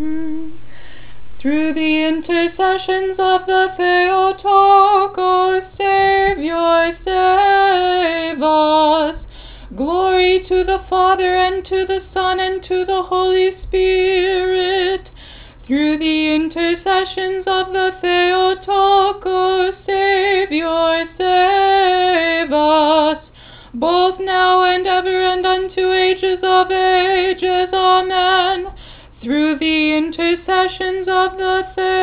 Through the intercessions of the Theotokos, Savior, save us. Glory to the Father, and to the Son, and to the Holy Spirit. Through the intercessions of the Theotokos, Savior, save us, both now and ever, and unto ages of ages. Amen. Through the intercessions of the